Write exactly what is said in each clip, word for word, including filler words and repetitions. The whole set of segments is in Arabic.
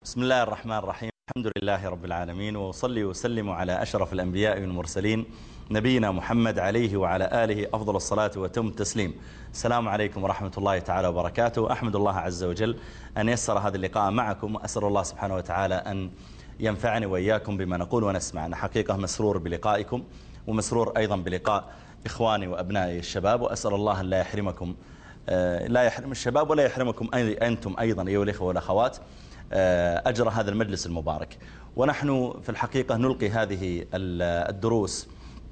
بسم الله الرحمن الرحيم. الحمد لله رب العالمين، وصلي وسلم على أشرف الأنبياء والمرسلين نبينا محمد عليه وعلى آله أفضل الصلاة وتم التسليم. السلام عليكم ورحمة الله تعالى وبركاته. أحمد الله عز وجل أن يسر هذا اللقاء معكم، وأسأل الله سبحانه وتعالى أن ينفعني وإياكم بما نقول ونسمع. أنا حقيقة مسرور بلقائكم، ومسرور أيضا بلقاء إخواني وأبنائي الشباب، وأسأل الله أن لا يحرمكم لا يحرم الشباب ولا يحرمكم أنتم أيضا أيها الإخوة والأخوات أجر هذا المجلس المبارك. ونحن في الحقيقة نلقي هذه الدروس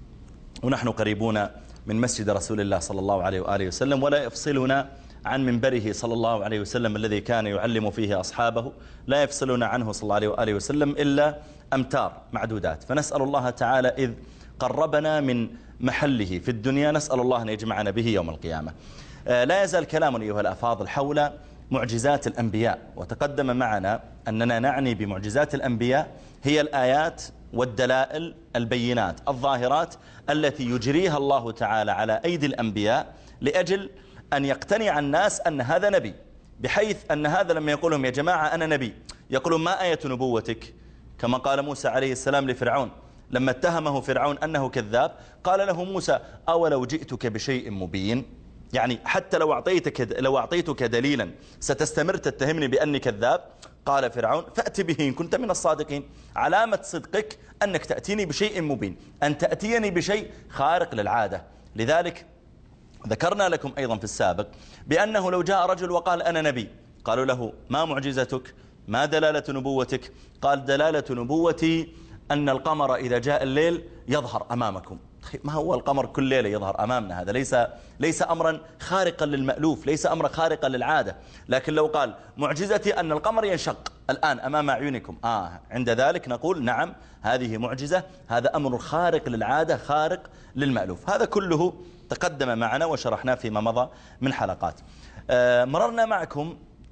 ونحن قريبون من مسجد رسول الله صلى الله عليه وآله وسلم، ولا يفصلنا عن منبره صلى الله عليه وسلم الذي كان يعلم فيه أصحابه، لا يفصلنا عنه صلى الله عليه وآله وسلم إلا أمتار معدودات. فنسأل الله تعالى إذ قربنا من محله في الدنيا، نسأل الله أن يجمعنا به يوم القيامة. لا يزال كلامنا أيها الأفاضل حول معجزات الأنبياء، وتقدم معنا أننا نعني بمعجزات الأنبياء هي الآيات والدلائل البينات الظاهرات التي يجريها الله تعالى على أيدي الأنبياء لأجل أن يقتنع الناس أن هذا نبي، بحيث أن هذا لما يقول لهم يا جماعة أنا نبي، يقولون ما آية نبوتك؟ كما قال موسى عليه السلام لفرعون لما اتهمه فرعون أنه كذاب، قال له موسى أولو جئتك بشيء مبين؟ يعني حتى لو أعطيتك, لو أعطيتك دليلا ستستمر تتهمني بأني كذاب؟ قال فرعون فأتي به إن كنت من الصادقين. علامة صدقك أنك تأتيني بشيء مبين، أن تأتيني بشيء خارق للعادة. لذلك ذكرنا لكم أيضا في السابق بأنه لو جاء رجل وقال أنا نبي، قالوا له ما معجزتك؟ ما دلالة نبوتك؟ قال دلالة نبوتي أن القمر إذا جاء الليل يظهر أمامكم. ما هو القمر كل ليلة يظهر أمامنا؟ هذا ليس ليس أمرا خارقا للمألوف، ليس أمرا خارقا للعادة. لكن لو قال معجزتي أن القمر ينشق الآن أمام أعينكم، آه عند ذلك نقول نعم هذه معجزة، هذا أمر خارق للعادة خارق للمألوف. هذا كله تقدم معنا وشرحناه فيما مضى من حلقات. آه مررنا معكم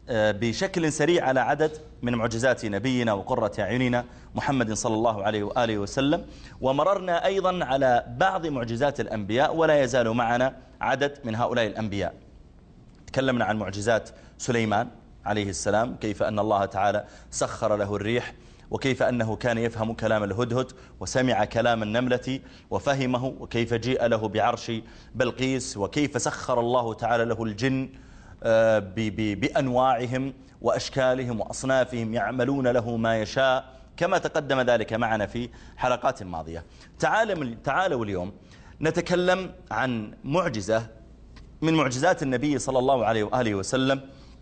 بشكل سريع على عدد من معجزات نبينا وقرة أعيننا محمد صلى الله عليه وآله وسلم، ومررنا أيضا على بعض معجزات الأنبياء، ولا يزال معنا عدد من هؤلاء الأنبياء. تكلمنا عن معجزات سليمان عليه السلام، كيف أن الله تعالى سخر له الريح، وكيف أنه كان يفهم كلام الهدهد وسمع كلام النملة وفهمه، وكيف جيء له بعرش بلقيس، وكيف سخر الله تعالى له الجن بأنواعهم وأشكالهم وأصنافهم يعملون له ما يشاء، كما تقدم ذلك معنا في حلقات ماضية. تعالوا اليوم نتكلم عن معجزة من معجزات النبي صلى الله عليه وآله وسلم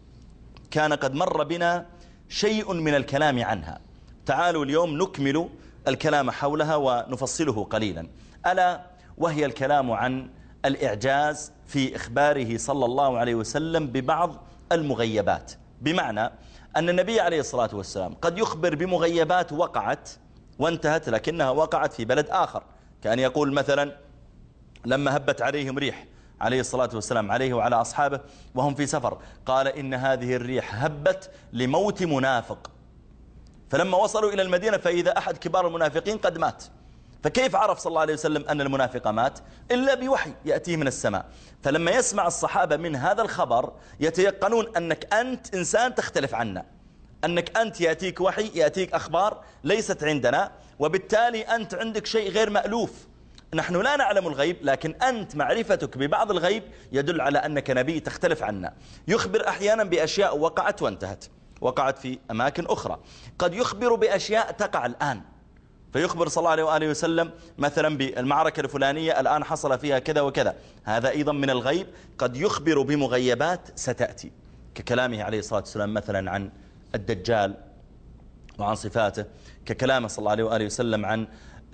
كان قد مر بنا شيء من الكلام عنها. تعالوا اليوم نكمل الكلام حولها ونفصله قليلا، ألا وهي الكلام عن الإعجاز في إخباره صلى الله عليه وسلم ببعض المغيبات. بمعنى أن النبي عليه الصلاة والسلام قد يخبر بمغيبات وقعت وانتهت، لكنها وقعت في بلد آخر. كان يقول مثلا لما هبت عليهم ريح عليه الصلاة والسلام عليه وعلى أصحابه وهم في سفر، قال إن هذه الريح هبت لموت منافق، فلما وصلوا إلى المدينة فإذا أحد كبار المنافقين قد مات. فكيف عرف صلى الله عليه وسلم أن المنافق مات؟ إلا بوحي يأتيه من السماء. فلما يسمع الصحابة من هذا الخبر يتيقنون أنك أنت إنسان تختلف عنا، أنك أنت يأتيك وحي، يأتيك أخبار ليست عندنا، وبالتالي أنت عندك شيء غير مألوف. نحن لا نعلم الغيب، لكن أنت معرفتك ببعض الغيب يدل على أنك نبي تختلف عنا. يخبر أحيانا بأشياء وقعت وانتهت، وقعت في أماكن أخرى. قد يخبر بأشياء تقع الآن، فيخبر صلى الله عليه وآله وسلم مثلا بالمعركة الفلانية الآن حصل فيها كذا وكذا، هذا أيضا من الغيب. قد يخبر بمغيبات ستأتي، ككلامه عليه الصلاة والسلام مثلا عن الدجال وعن صفاته، ككلامه صلى الله عليه وآله وسلم عن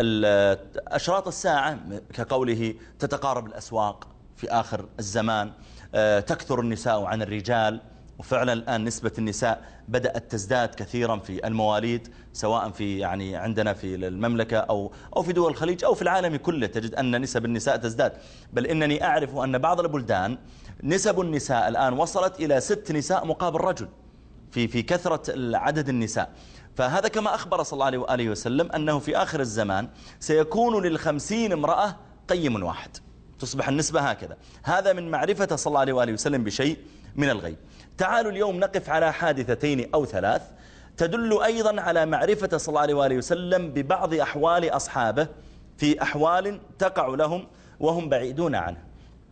أشراط الساعة، كقوله تتقارب الأسواق في آخر الزمان، تكثر النساء عن الرجال. وفعلا الآن نسبة النساء بدأت تزداد كثيرا في المواليد، سواء في يعني عندنا في المملكة أو أو في دول الخليج أو في العالم كله، تجد أن نسب النساء تزداد. بل إنني أعرف أن بعض البلدان نسب النساء الآن وصلت إلى ست نساء مقابل رجل في في كثرة عدد النساء. فهذا كما أخبر صلى الله عليه وآله وسلم أنه في آخر الزمان سيكون للخمسين امرأة قيم واحد، تصبح النسبة هكذا. هذا من معرفة صلى الله عليه وآله وسلم بشيء من الغيب. تعالوا اليوم نقف على حادثتين أو ثلاث تدل أيضا على معرفة صلى الله عليه وآله وسلم ببعض أحوال أصحابه في أحوال تقع لهم وهم بعيدون عنه.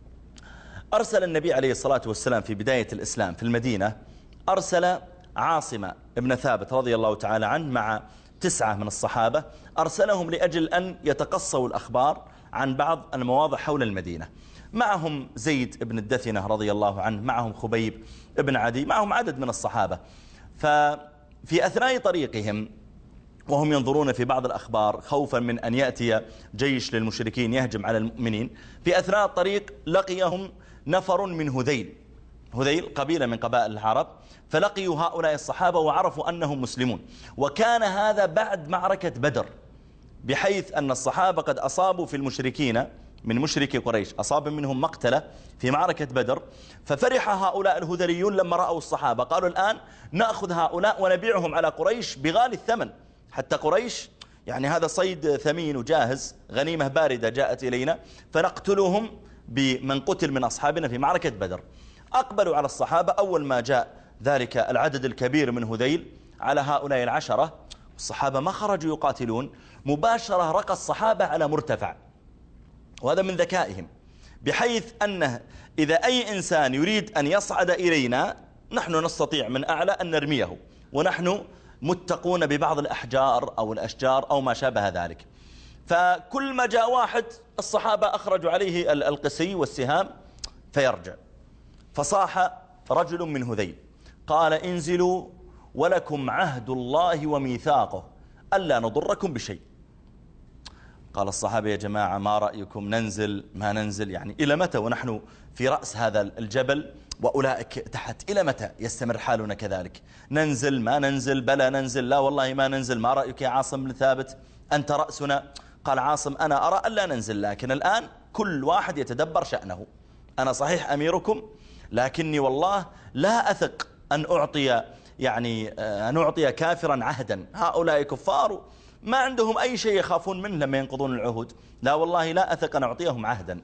أرسل النبي عليه الصلاة والسلام في بداية الإسلام في المدينة، أرسل عاصم ابن ثابت رضي الله تعالى عنه مع تسعة من الصحابة، أرسلهم لأجل أن يتقصوا الأخبار عن بعض المواضع حول المدينة. معهم زيد بن الدثنة رضي الله عنه، معهم خبيب بن عدي، معهم عدد من الصحابة. ففي أثناء طريقهم وهم ينظرون في بعض الأخبار خوفا من أن يأتي جيش للمشركين يهجم على المؤمنين، في أثناء الطريق لقيهم نفر من هذيل، هذيل قبيلة من قبائل العرب، فلقيوا هؤلاء الصحابة وعرفوا أنهم مسلمون. وكان هذا بعد معركة بدر، بحيث أن الصحابة قد أصابوا في المشركين من مشركي قريش، أصاب منهم مقتلة في معركة بدر. ففرح هؤلاء الهذليون لما رأوا الصحابة، قالوا الآن نأخذ هؤلاء ونبيعهم على قريش بغالي الثمن، حتى قريش يعني هذا صيد ثمين وجاهز، غنيمة باردة جاءت إلينا، فنقتلهم بمن قتل من أصحابنا في معركة بدر. أقبلوا على الصحابة. أول ما جاء ذلك العدد الكبير من هذيل على هؤلاء العشرة، الصحابة ما خرجوا يقاتلون، مباشرة رقى الصحابة على مرتفع، وهذا من ذكائهم، بحيث أنه إذا أي إنسان يريد أن يصعد إلينا نحن نستطيع من أعلى أن نرميه، ونحن متقون ببعض الأحجار أو الأشجار أو ما شابه ذلك. فكل ما جاء واحد الصحابة أخرجوا عليه القسي والسهام فيرجع. فصاح رجل من هذيل قال انزلوا ولكم عهد الله وميثاقه ألا نضركم بشيء. قال الصحابة يا جماعة ما رأيكم، ننزل ما ننزل؟ يعني إلى متى ونحن في رأس هذا الجبل وأولئك تحت؟ إلى متى يستمر حالنا كذلك؟ ننزل ما ننزل؟ بلى ننزل. لا والله ما ننزل. ما رأيك يا عاصم بن ثابت، أنت رأسنا؟ قال عاصم أنا أرى ألا ننزل، لكن الآن كل واحد يتدبر شأنه. أنا صحيح أميركم، لكني والله لا أثق أن أعطي يعني أن أعطي كافرا عهدا. هؤلاء كفار ما عندهم أي شيء يخافون منه لما ينقضون العهود، لا والله لا أثق أن أعطيهم عهدا.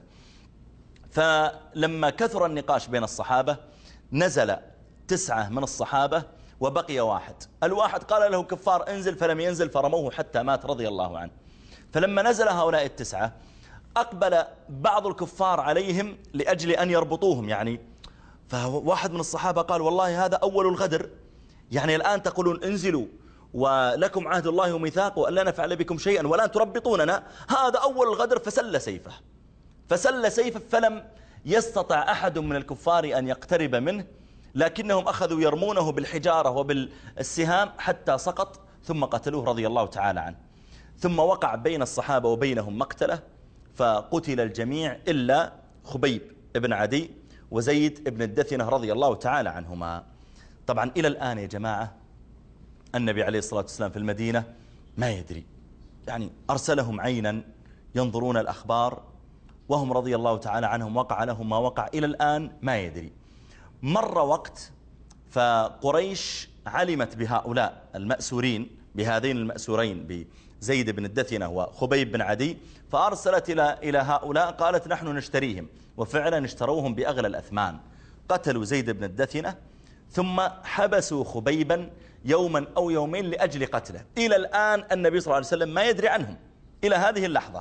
فلما كثر النقاش بين الصحابة نزل تسعة من الصحابة وبقي واحد. الواحد قال له كفار انزل، فلم ينزل، فرموه حتى مات رضي الله عنه. فلما نزل هؤلاء التسعة أقبل بعض الكفار عليهم لأجل أن يربطوهم، يعني فواحد من الصحابة قال والله هذا أول الغدر، يعني الآن تقولون انزلوا ولكم عهد الله وميثاقه ألا نفعل بكم شيئا والآن تربطوننا، هذا أول الغدر. فسل سيفه فسل سيفه فلم يستطع أحد من الكفار أن يقترب منه، لكنهم أخذوا يرمونه بالحجارة وبالسهام حتى سقط، ثم قتلوه رضي الله تعالى عنه. ثم وقع بين الصحابة وبينهم مقتلة، فقتل الجميع إلا خبيب ابن عدي وزيد ابن الدثنة رضي الله تعالى عنهما. طبعا إلى الآن يا جماعة النبي عليه الصلاة والسلام في المدينة ما يدري، يعني أرسلهم عينا ينظرون الأخبار وهم رضي الله تعالى عنهم وقع لهم ما وقع، إلى الآن ما يدري. مر وقت فقريش علمت بهؤلاء المأسورين، بهذين المأسورين بزيد بن الدثنة وخبيب بن عدي، فأرسلت إلى إلى هؤلاء قالت نحن نشتريهم، وفعلا اشتروهم بأغلى الأثمان. قتلوا زيد بن الدثنة ثم حبسوا خبيبا يوما أو يومين لأجل قتله. إلى الآن النبي صلى الله عليه وسلم ما يدري عنهم إلى هذه اللحظة.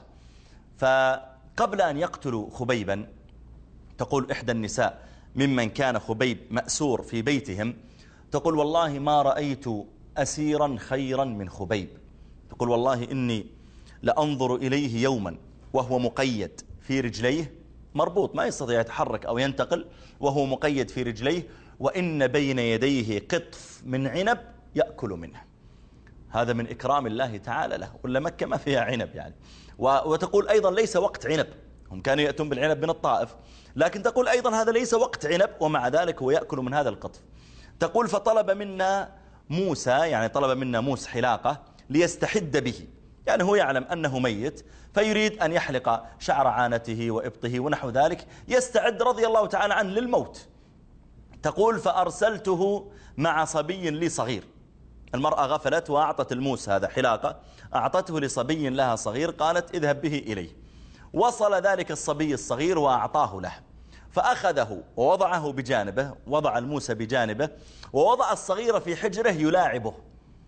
فقبل أن يقتلوا خبيبا تقول إحدى النساء ممن كان خبيب مأسور في بيتهم، تقول والله ما رأيت أسيرا خيرا من خبيب. تقول والله إني لأنظر إليه يوما وهو مقيد في رجليه، مربوط ما يستطيع يتحرك أو ينتقل، وهو مقيد في رجليه، وإن بين يديه قطف من عنب يأكل منه. هذا من إكرام الله تعالى له، ولا مكة ما فيها عنب يعني. وتقول أيضا ليس وقت عنب، هم كانوا يأتون بالعنب من الطائف، لكن تقول أيضا هذا ليس وقت عنب، ومع ذلك هو يأكل من هذا القطف. تقول فطلب منا موسى، يعني طلب منا موسى حلاقة ليستحد به، يعني هو يعلم أنه ميت فيريد أن يحلق شعر عانته وإبطه ونحو ذلك، يستعد رضي الله تعالى عنه للموت. تقول فأرسلته مع صبي لي صغير. المرأة غفلت وأعطت الموسى هذا حلاقة، أعطته لصبي لها صغير، قالت اذهب به إليه. وصل ذلك الصبي الصغير وأعطاه له، فأخذه ووضعه بجانبه، وضع الموسى بجانبه، ووضع الصغير في حجره يلاعبه.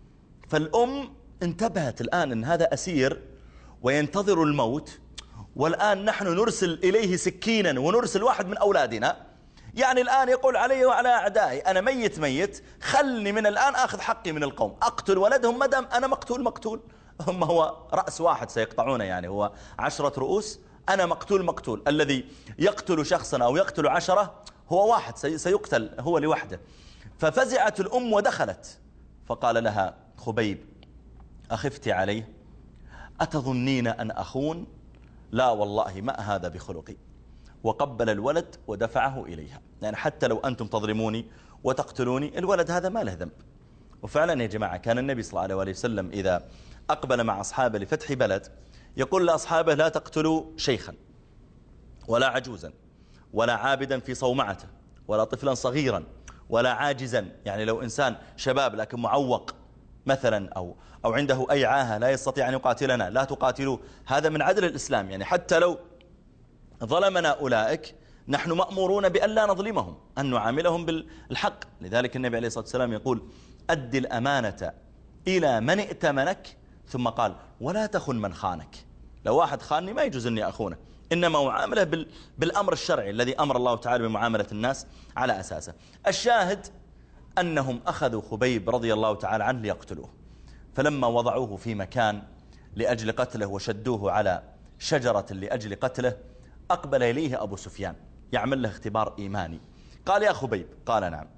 فالأم انتبهت الآن أن هذا أسير وينتظر الموت، والآن نحن نرسل إليه سكينا ونرسل واحد من أولادنا، يعني الآن يقول علي وعلى أعدائي أنا ميت ميت، خلني من الآن أخذ حقي من القوم، أقتل ولدهم مدام أنا مقتول مقتول. هم هو رأس واحد سيقطعونه، يعني هو عشرة رؤوس، أنا مقتول مقتول. الذي يقتل شخصا أو يقتل عشرة هو واحد سيقتل هو لوحده. ففزعت الأم ودخلت، فقال لها خبيب أخفت عليه؟ أتظنين أن أخون؟ لا والله ما هذا بخلقي. وقبل الولد ودفعه إليها، يعني حتى لو أنتم تظلموني وتقتلوني الولد هذا ما له ذنب. وفعلا يا جماعة كان النبي صلى الله عليه وسلم إذا أقبل مع أصحابه لفتح بلد يقول لأصحابه لا تقتلوا شيخا ولا عجوزا ولا عابدا في صومعته ولا طفلا صغيرا ولا عاجزا، يعني لو إنسان شباب لكن معوق مثلا أو, أو عنده أي عاهة لا يستطيع أن يقاتلنا لا تقاتلوه. هذا من عدل الإسلام، يعني حتى لو ظلمنا أولئك نحن مأمورون بأن لا نظلمهم، أن نعاملهم بالحق. لذلك النبي عليه الصلاة والسلام يقول أد الأمانة إلى من ائتمنك، ثم قال ولا تخن من خانك. لو واحد خانني ما يجوز أني أخونه، إنما معامله بالأمر الشرعي الذي أمر الله تعالى بمعاملة الناس على أساسه. الشاهد أنهم أخذوا خبيب رضي الله تعالى عنه ليقتلوه، فلما وضعوه في مكان لأجل قتله وشدوه على شجرة لأجل قتله أقبل إليه أبو سفيان يعمل له اختبار إيماني. قال يا خبيب؟ قال نعم.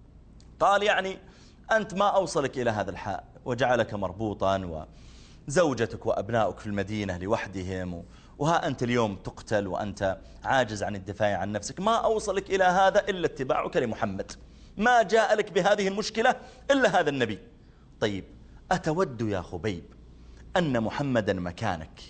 قال يعني أنت ما أوصلك إلى هذا الحال وجعلك مربوطا وزوجتك وأبنائك في المدينة لوحدهم، وها أنت اليوم تقتل وأنت عاجز عن الدفاع عن نفسك، ما أوصلك إلى هذا إلا اتباعك لمحمد، ما جاء لك بهذه المشكلة إلا هذا النبي. طيب أتود يا خبيب أن محمدا مكانك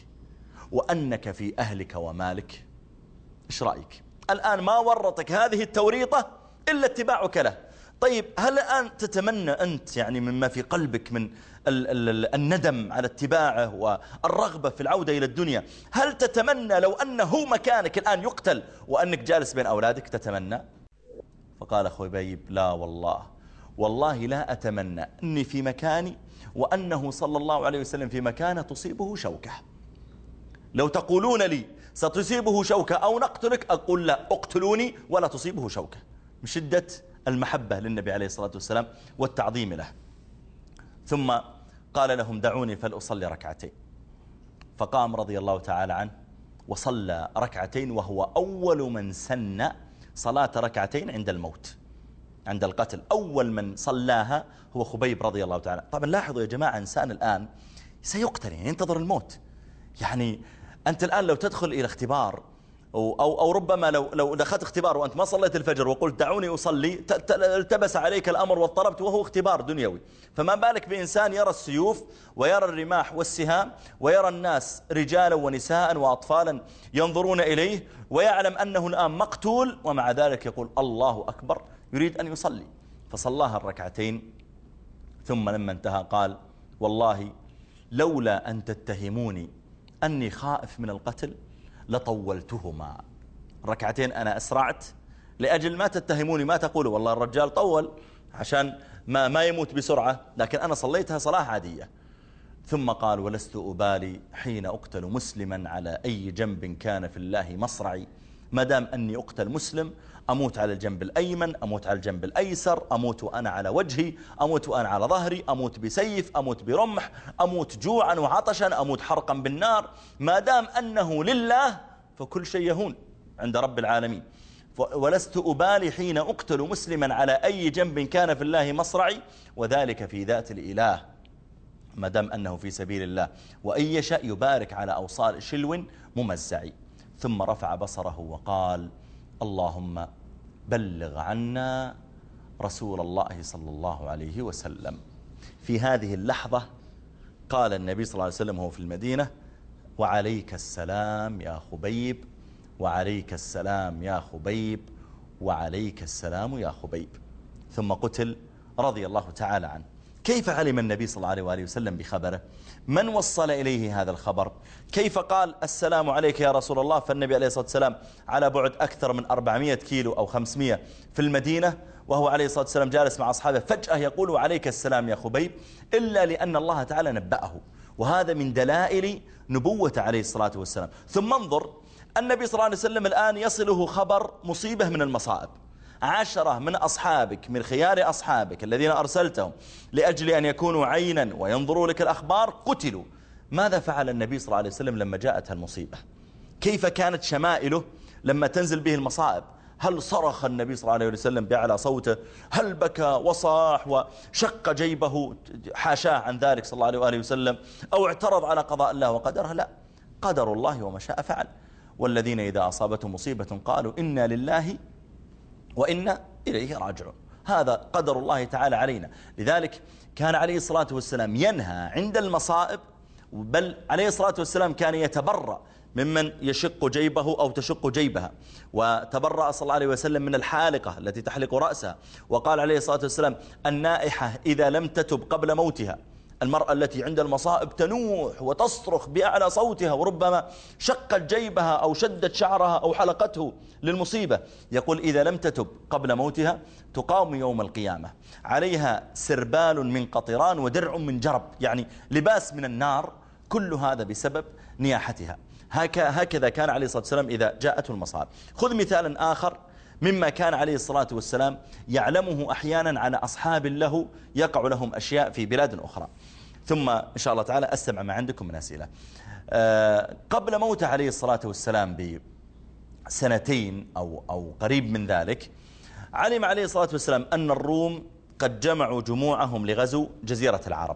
وأنك في أهلك ومالك؟ إيش رأيك؟ الآن ما ورطك هذه التوريطة إلا اتباعك له. طيب هل الآن تتمنى أنت يعني مما في قلبك من ال ال الندم على اتباعه والرغبة في العودة إلى الدنيا، هل تتمنى لو أنه مكانك الآن يقتل وأنك جالس بين أولادك؟ تتمنى؟ فقال خبيب لا والله والله لا أتمنى أني في مكاني وأنه صلى الله عليه وسلم في مكانه تصيبه شوكة. لو تقولون لي ستصيبه شوكة أو نقتلك أقول لا، اقتلوني ولا تصيبه شوكة، من شدة المحبة للنبي عليه الصلاة والسلام والتعظيم له. ثم قال لهم دعوني فلأصلي ركعتين، فقام رضي الله تعالى عنه وصلى ركعتين، وهو أول من سن صلاة ركعتين عند الموت عند القتل. أول من صلاها هو خبيب رضي الله تعالى. طبعا لاحظوا يا جماعة إنسان الآن سيقتل، يعني ينتظر الموت. يعني أنت الآن لو تدخل إلى اختبار أو, أو, أو ربما لو, لو دخلت اختبار وأنت ما صليت الفجر وقلت دعوني أصلي التبس عليك الأمر واضطربت، وهو اختبار دنيوي. فما بالك بإنسان يرى السيوف ويرى الرماح والسهام ويرى الناس رجالا ونساء وأطفالا ينظرون إليه ويعلم أنه الآن مقتول، ومع ذلك يقول الله أكبر، يريد أن يصلي. فصلاها الركعتين، ثم لما انتهى قال والله لولا أن تتهموني أني خائف من القتل لطولتهما. ركعتين أنا أسرعت لأجل ما تتهموني، ما تقولوا والله الرجال طول عشان ما, ما يموت بسرعة، لكن أنا صليتها صلاة عادية. ثم قال ولست أبالي حين أقتل مسلما على أي جنب كان في الله مصرعي، ما دام أني أقتل مسلم أموت على الجنب الأيمن، أموت على الجنب الأيسر، أموت وأنا على وجهي، أموت وأنا على ظهري، أموت بسيف، أموت برمح، أموت جوعا وعطشا، أموت حرقا بالنار، ما دام أنه لله فكل شيء يهون عند رب العالمين. ولست أبالي حين أقتل مسلما على أي جنب كان في الله مصرعي، وذلك في ذات الإله ما دام أنه في سبيل الله، وإن يشاء يبارك على أوصال شلو ممزعي. ثم رفع بصره وقال اللهم بلغ عنا رسول الله صلى الله عليه وسلم. في هذه اللحظة قال النبي صلى الله عليه وسلم وهو في المدينة وعليك السلام يا خبيب، وعليك السلام يا خبيب، وعليك السلام يا خبيب. ثم قتل رضي الله تعالى عنه. كيف علم النبي صلى الله عليه وآله وسلم بخبره؟ من وصل إليه هذا الخبر؟ كيف قال السلام عليك يا رسول الله؟ فالنبي عليه الصلاة والسلام على بعد أكثر من أربعمائة كيلو أو خمسمائة في المدينة، وهو عليه الصلاة والسلام جالس مع أصحابه، فجأة يقول عليك السلام يا خبيب، إلا لأن الله تعالى نبأه. وهذا من دلائل نبوة عليه الصلاة والسلام. ثم انظر، النبي صلى الله عليه وسلم الآن يصله خبر مصيبة من المصائب، عشرة من أصحابك، من خيار أصحابك الذين أرسلتهم لأجل أن يكونوا عينا وينظروا لك الأخبار، قتلوا. ماذا فعل النبي صلى الله عليه وسلم لما جاءت المصيبة؟ كيف كانت شمائله لما تنزل به المصائب؟ هل صرخ النبي صلى الله عليه وسلم بأعلى صوته؟ هل بكى وصاح وشق جيبه؟ حاشاه عن ذلك صلى الله عليه وآله وسلم. أو اعترض على قضاء الله وقدره؟ لا، قدر الله وما شاء فعل. والذين إذا أصابتهم مصيبة قالوا إنا لله وإنا إليه راجعون. هذا قدر الله تعالى علينا. لذلك كان عليه الصلاة والسلام ينهى عند المصائب، بل عليه الصلاة والسلام كان يتبرأ ممن يشق جيبه أو تشق جيبها، وتبرأ صلى الله عليه وسلم من الحالقة التي تحلق رأسها. وقال عليه الصلاة والسلام النائحة إذا لم تتب قبل موتها، المرأة التي عند المصائب تنوح وتصرخ بأعلى صوتها، وربما شقت جيبها أو شدت شعرها أو حلقته للمصيبة، يقول إذا لم تتب قبل موتها تقام يوم القيامة عليها سربال من قطران ودرع من جرب، يعني لباس من النار، كل هذا بسبب نياحتها. هكذا كان عليه الصلاة والسلام إذا جاءته المصائب. خذ مثالا آخر مما كان عليه الصلاة والسلام يعلمه أحيانا عن أصحاب له يقع لهم أشياء في بلاد أخرى. ثم إن شاء الله تعالى أستمع ما عندكم من أسئلة. قبل موته عليه الصلاة والسلام بسنتين أو, أو قريب من ذلك، علم عليه الصلاة والسلام أن الروم قد جمعوا جموعهم لغزو جزيرة العرب.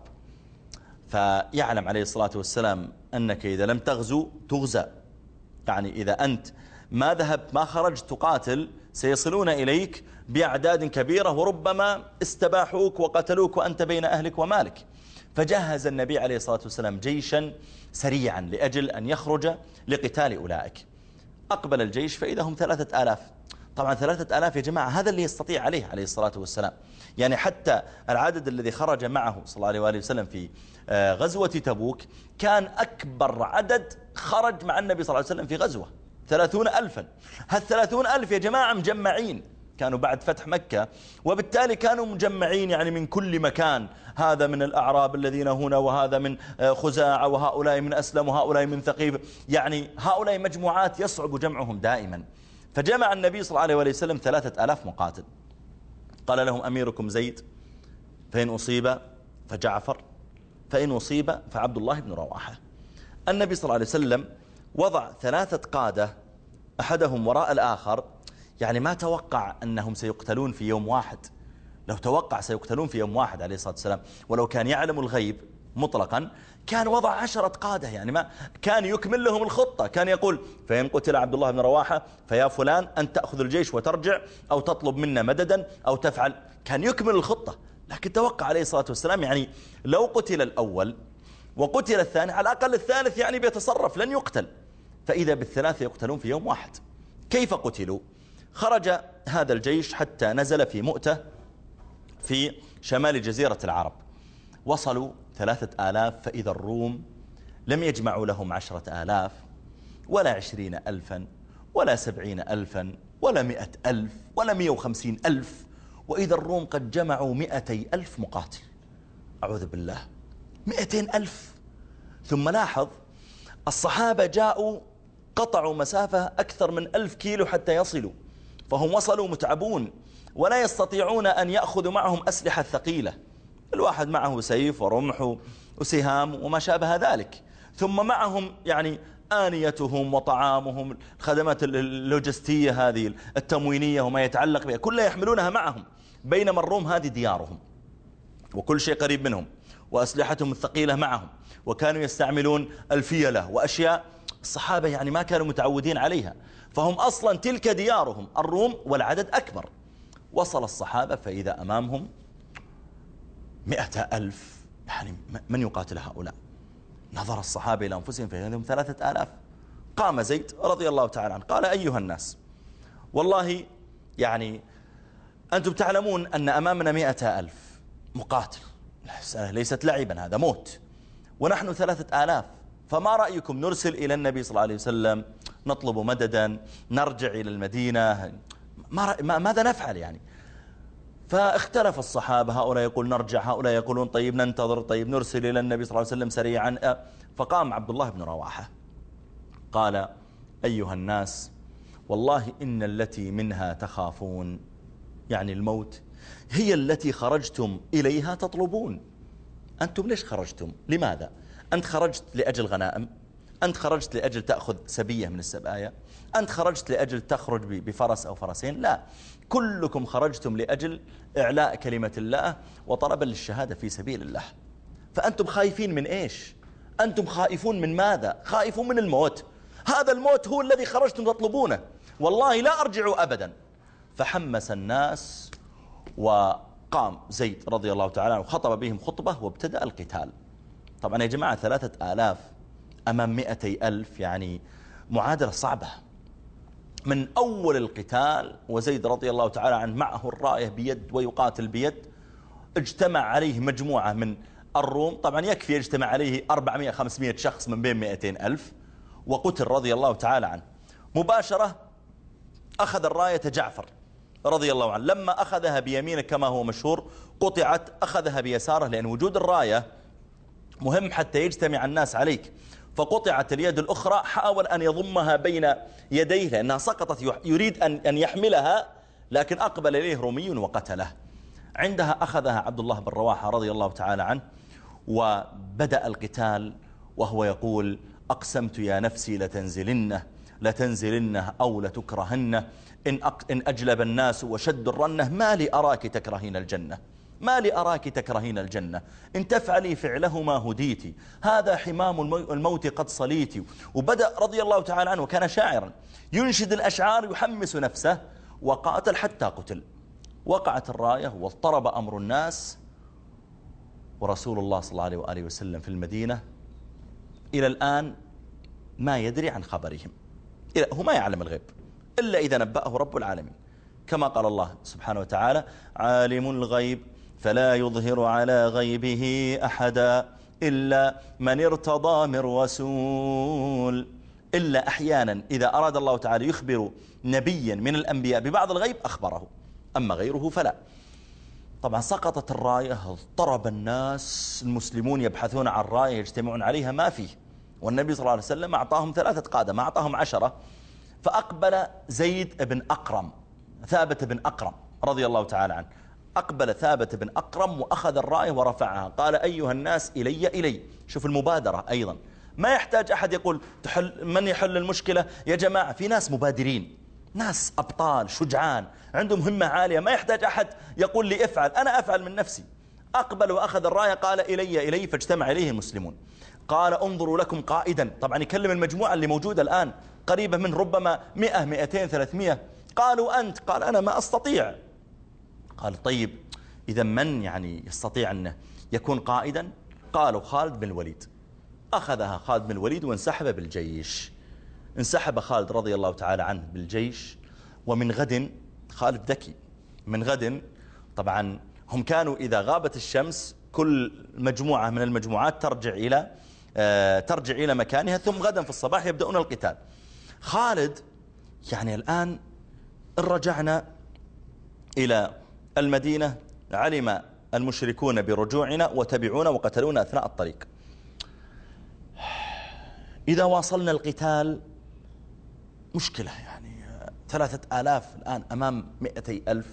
فيعلم عليه الصلاة والسلام أنك إذا لم تغزو تغزى، يعني إذا أنت ما ذهبت ما خرجت تقاتل سيصلون إليك بأعداد كبيرة، وربما استباحوك وقتلوك وأنت بين أهلك ومالك. فجهز النبي عليه الصلاة والسلام جيشا سريعا لأجل أن يخرج لقتال أولئك. أقبل الجيش فإذا هم ثلاثة آلاف. طبعا ثلاثة آلاف يا جماعة هذا اللي يستطيع عليه عليه الصلاة والسلام. يعني حتى العدد الذي خرج معه صلى الله عليه وآله وسلم في غزوة تبوك كان أكبر عدد خرج مع النبي صلى الله عليه وسلم في غزوة، ثلاثون ألفا. هالثلاثون ألف يا جماعة مجمعين، كانوا بعد فتح مكة، وبالتالي كانوا مجمعين يعني من كل مكان، هذا من الأعراب الذين هنا، وهذا من خزاعة، وهؤلاء من أسلم، وهؤلاء من ثقيف، يعني هؤلاء مجموعات يصعب جمعهم دائما. فجمع النبي صلى الله عليه وسلم ثلاثة آلاف مقاتل. قال لهم أميركم زيد، فإن أصيب فجعفر، فإن أصيب فعبد الله بن رواحة. النبي صلى الله عليه وسلم وضع ثلاثة قادة أحدهم وراء الآخر، يعني ما توقع أنهم سيقتلون في يوم واحد. لو توقع سيقتلون في يوم واحد عليه الصلاة والسلام، ولو كان يعلم الغيب مطلقا كان وضع عشرة قادة، يعني ما كان يكمل لهم الخطة. كان يقول فإن قتل عبد الله بن رواحة فيا فلان أن تأخذ الجيش وترجع، أو تطلب منا مددا، أو تفعل. كان يكمل الخطة. لكن توقع عليه الصلاة والسلام يعني لو قتل الأول وقتل الثاني على الأقل الثالث يعني بيتصرف لن يقتل، فإذا بالثلاثة يقتلون في يوم واحد. كيف قتلوا؟ خرج هذا الجيش حتى نزل في مؤتة في شمال جزيرة العرب. وصلوا ثلاثة آلاف، فإذا الروم لم يجمعوا لهم عشرة آلاف ولا عشرين ألفا ولا سبعين ألفا ولا مئة ألف ولا مئة وخمسين ألف، وإذا الروم قد جمعوا مئتي ألف مقاتل. أعوذ بالله، مئتين ألف. ثم لاحظ الصحابة جاءوا قطعوا مسافة أكثر من ألف كيلو حتى يصلوا، فهم وصلوا متعبون ولا يستطيعون أن يأخذوا معهم أسلحة ثقيلة، الواحد معه سيف ورمح وسهام وما شابه ذلك، ثم معهم يعني آنيتهم وطعامهم، الخدمات اللوجستية هذه التموينية وما يتعلق بها كلها يحملونها معهم، بينما الروم هذه ديارهم وكل شيء قريب منهم، وأسلحتهم الثقيلة معهم، وكانوا يستعملون الفيلة وأشياء الصحابة يعني ما كانوا متعودين عليها، فهم أصلا تلك ديارهم الروم والعدد أكبر. وصل الصحابة فإذا أمامهم مئة ألف، يعني من يقاتل هؤلاء؟ نظر الصحابة إلى أنفسهم فإذا هم ثلاثة آلاف. قام زيد رضي الله تعالى عنه قال أيها الناس، والله يعني أنتم تعلمون أن أمامنا مئة ألف مقاتل، ليست لعبا، هذا موت، ونحن ثلاثة آلاف. فما رأيكم نرسل إلى النبي صلى الله عليه وسلم نطلب مددا، نرجع إلى المدينة، ما ماذا نفعل يعني؟ فاختلف الصحابة، هؤلاء يقول نرجع، هؤلاء يقولون طيب ننتظر، طيب نرسل إلى النبي صلى الله عليه وسلم سريعا. فقام عبد الله بن رواحة قال: أيها الناس، والله إن التي منها تخافون، يعني الموت، هي التي خرجتم إليها تطلبون. أنتم ليش خرجتم؟ لماذا؟ أنت خرجت لأجل غنائم؟ أنت خرجت لأجل تأخذ سبية من السبايا؟ أنت خرجت لأجل تخرج بفرس أو فرسين؟ لا، كلكم خرجتم لأجل إعلاء كلمة الله وطلبا للشهادة في سبيل الله. فأنتم خايفين من إيش؟ أنتم خائفون من ماذا؟ خائفون من الموت. هذا الموت هو الذي خرجتم تطلبونه، والله لا أرجعوا أبدا. فحمس الناس، وقام زيد رضي الله تعالى عنه وخطب بهم خطبة وابتدأ القتال. طبعا يا جماعة ثلاثة آلاف أمام مئتي ألف، يعني معادلة صعبة. من أول القتال وزيد رضي الله تعالى عنه معه الراية بيد ويقاتل بيد، اجتمع عليه مجموعة من الروم، طبعا يكفي يجتمع عليه أربعمائة خمسمائة شخص من بين مئتين ألف، وقتل رضي الله تعالى عنه. مباشرة أخذ الراية جعفر رضي الله عنه، لما أخذها بيمينه كما هو مشهور قطعت، أخذها بيساره، لأن وجود الراية مهم حتى يجتمع الناس عليك. فقطعت اليد الأخرى، حاول أن يضمها بين يديه لأنها سقطت، يريد أن يحملها، لكن أقبل إليه رومي وقتله. عندها أخذها عبد الله بن رواحة رضي الله تعالى عنه، وبدأ القتال وهو يقول: أقسمت يا نفسي لتنزلنه لتنزلنه أو لتكرهنه، إن, إن أجلب الناس وشد الرنة، ما لي أراك تكرهين الجنة، ما لي أراك تكرهين الجنة، إن تفعلي فعلهما هديتي، هذا حمام الموت قد صليتي. وبدأ رضي الله تعالى عنه، وكان شاعرا ينشد الأشعار يحمس نفسه، وقاتل حتى قتل. وقعت الراية واضطرب أمر الناس، ورسول الله صلى الله عليه وآله وسلم في المدينة إلى الآن ما يدري عن خبرهم، هو ما يعلم الغيب إلا إذا نبأه رب العالمين، كما قال الله سبحانه وتعالى: عالم الغيب فلا يظهر على غيبه أحدا إلا من ارتضى من رسول. إلا أحيانا إذا أراد الله تعالى يخبر نبيا من الأنبياء ببعض الغيب أخبره، أما غيره فلا. طبعا سقطت الراية، اضطرب الناس، المسلمون يبحثون عن الراية يجتمعون عليها، ما فيه، والنبي صلى الله عليه وسلم أعطاهم ثلاثة قادة، ما أعطاهم عشرة. فأقبل زيد بن أقرم، ثابت بن أقرم رضي الله تعالى عنه، أقبل ثابت بن أقرم وأخذ الراية ورفعها، قال: أيها الناس إلي إلي. شوف المبادرة أيضا، ما يحتاج أحد يقول تحل من يحل المشكلة. يا جماعة في ناس مبادرين، ناس أبطال شجعان عندهم همة عالية، ما يحتاج أحد يقول لي افعل، أنا أفعل من نفسي. أقبل وأخذ الراية، قال: إلي إلي، فاجتمع إليه المسلمون. قال: انظروا لكم قائدا، طبعا يكلم المجموعة اللي موجودة الآن قريبة من ربما مئة مئتين ثلاثمائة. قالوا: أنت؟ قال: أنا ما أستطيع. قال: طيب إذا من يعني يستطيع أنه يكون قائدا؟ قالوا: خالد بن الوليد. أخذها خالد بن الوليد وانسحب بالجيش. انسحب خالد رضي الله تعالى عنه بالجيش. ومن غد، خالد ذكي، من غد طبعا هم كانوا إذا غابت الشمس كل مجموعة من المجموعات ترجع إلى آه ترجع إلى مكانها، ثم غدا في الصباح يبدأون القتال. خالد يعني الآن إن رجعنا إلى المدينة علم المشركون برجوعنا وتبعونا وقتلونا أثناء الطريق. إذا واصلنا القتال مشكلة، يعني ثلاثة آلاف الآن أمام مئتي ألف.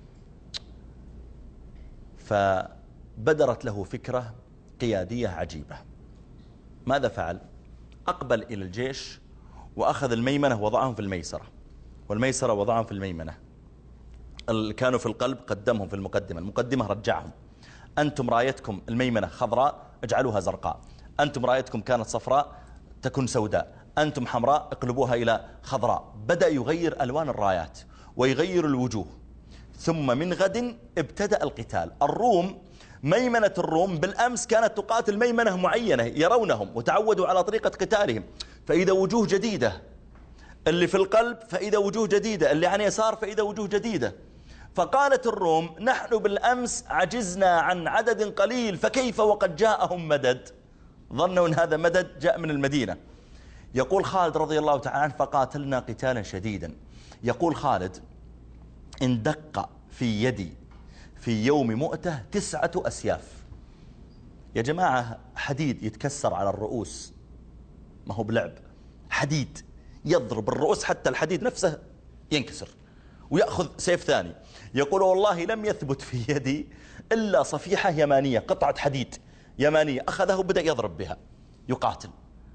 فبدرت له فكرة قيادية عجيبة. ماذا فعل؟ أقبل إلى الجيش وأخذ الميمنة وضعهم في الميسرة، والميسرة وضعهم في الميمنة. كانوا في القلب قدمهم في المقدمة، المقدمة رجعهم. أنتم رايتكم الميمنة خضراء اجعلوها زرقاء، أنتم رايتكم كانت صفراء تكون سوداء، أنتم حمراء اقلبوها إلى خضراء. بدأ يغير ألوان الرايات ويغير الوجوه. ثم من غد ابتدأ القتال. الروم، ميمنة الروم بالأمس كانت تقاتل ميمنة معينة يرونهم وتعودوا على طريقة قتالهم، فإذا وجوه جديدة، اللي في القلب فإذا وجوه جديدة، اللي عن يسار فإذا وجوه جديدة. فقالت الروم نحن بالأمس عجزنا عن عدد قليل فكيف وقد جاءهم مدد. ظنوا أن هذا مدد جاء من المدينة. يقول خالد رضي الله تعالى عنه فقاتلنا قتالا شديدا. يقول خالد إن دق في يدي في يوم مؤتة تسعة أسياف. يا جماعة حديد يتكسر على الرؤوس، ما هو بلعب، حديد يضرب الرؤوس حتى الحديد نفسه ينكسر ويأخذ سيف ثاني. يقول والله لم يثبت في يدي إلا صفيحة يمانية، قطعة حديد يمانية أخذه وبدأ يضرب بها يقاتل.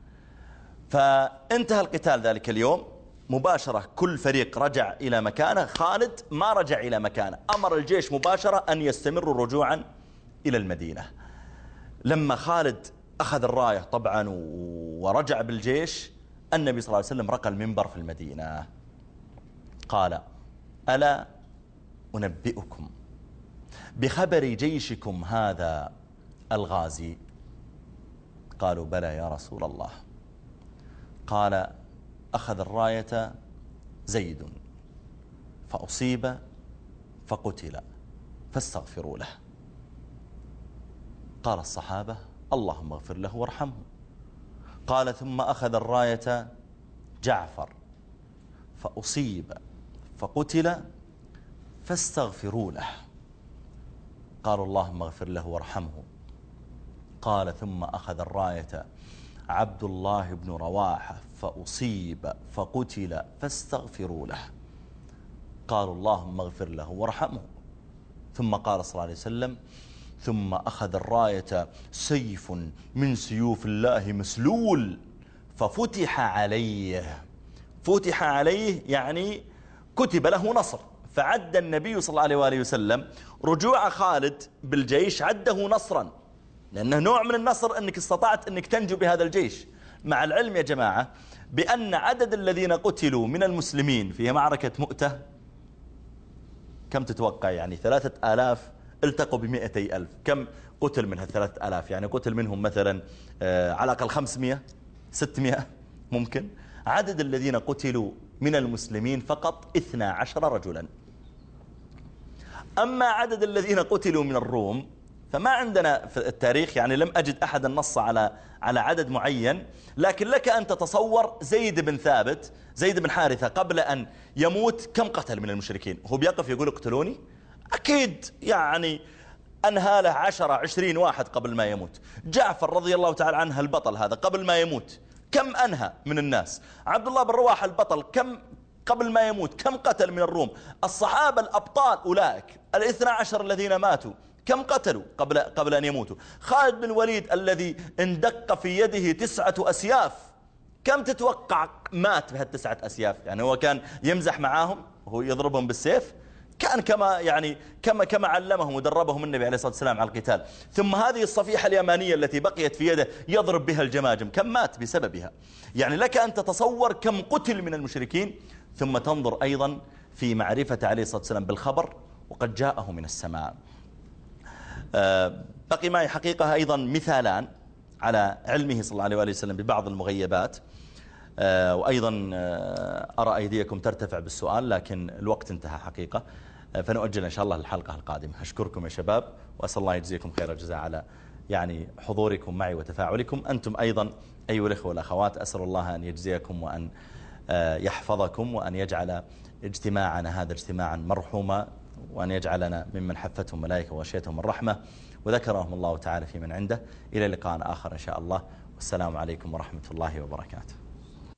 فانتهى القتال ذلك اليوم مباشرة، كل فريق رجع إلى مكانه. خالد ما رجع إلى مكانه، أمر الجيش مباشرة أن يستمروا رجوعا إلى المدينة. لما خالد أخذ الراية طبعا ورجع بالجيش، النبي صلى الله عليه وسلم رقى المنبر في المدينة قال ألا أنبئكم بخبر جيشكم هذا الغازي؟ قالوا بلى يا رسول الله. قال أخذ الراية زيد فأصيب فقتل فاستغفروا له. قال الصحابة اللهم اغفر له وارحمه. قال ثم أخذ الراية جعفر فأصيب فقتل فاستغفروا له. قالوا اللهم اغفر له وارحمه. قال ثم أخذ الراية عبد الله بن رواحة فأصيب فقتل فاستغفروا له. قالوا اللهم اغفر له وارحمه. ثم قال صلى الله عليه وسلم ثم أخذ الراية سيف من سيوف الله مسلول ففتح عليه. فتح عليه يعني كتب له نصر. فعد النبي صلى الله عليه وآله وسلم رجوع خالد بالجيش عده نصرا، لأنه نوع من النصر أنك استطعت أنك تنجو بهذا الجيش. مع العلم يا جماعة بأن عدد الذين قتلوا من المسلمين في معركة مؤتة كم تتوقع؟ يعني ثلاثة آلاف التقوا بمئتي ألف. كم قتل من هالثلاثة آلاف؟ يعني قتل منهم مثلا على الأقل خمسمائة ستمائة ممكن. عدد الذين قتلوا من المسلمين فقط اثنا عشر رجلا. أما عدد الذين قتلوا من الروم فما عندنا في التاريخ، يعني لم أجد أحد نص على على عدد معين. لكن لك أن تتصور زيد بن ثابت زيد بن حارثة قبل أن يموت كم قتل من المشركين. هو بيقف يقول اقتلوني؟ أكيد يعني أنهى له عشرة عشرين واحد قبل ما يموت. جعفر رضي الله تعالى عنه البطل هذا قبل ما يموت كم أنهى من الناس. عبد الله بن رواحة البطل كم قبل ما يموت كم قتل من الروم. الصحابة الأبطال أولئك الاثنى عشر الذين ماتوا كم قتلوا قبل قبل أن يموتوا. خالد بن الوليد الذي اندق في يده تسعة أسياف كم تتوقع مات بهالتسعة أسياف؟ يعني هو كان يمزح معاهم وهو يضربهم بالسيف، كان كما يعني كما كما علمهم ودربهم النبي عليه الصلاة والسلام على القتال. ثم هذه الصفيحة اليمانية التي بقيت في يده يضرب بها الجماجم كم مات بسببها. يعني لك أن تتصور كم قتل من المشركين. ثم تنظر أيضا في معرفة عليه الصلاة والسلام بالخبر وقد جاءه من السماء. بقي معي حقيقة أيضا مثالان على علمه صلى الله عليه وآله وسلم ببعض المغيبات، وأيضا أرى أيديكم ترتفع بالسؤال لكن الوقت انتهى حقيقة، فنؤجل إن شاء الله الحلقة القادمة. أشكركم يا شباب وأسأل الله يجزيكم خير الجزاء على يعني حضوركم معي وتفاعلكم. أنتم أيضا أيها الأخوة والأخوات أسأل الله أن يجزيكم وأن يحفظكم وأن يجعل اجتماعنا هذا اجتماعا مرحوما، وأن يجعلنا ممن حفتهم ملائكة وغشيتهم الرحمة وذكرهم الله تعالى في من عنده. إلى لقاء آخر إن شاء الله، والسلام عليكم ورحمة الله وبركاته.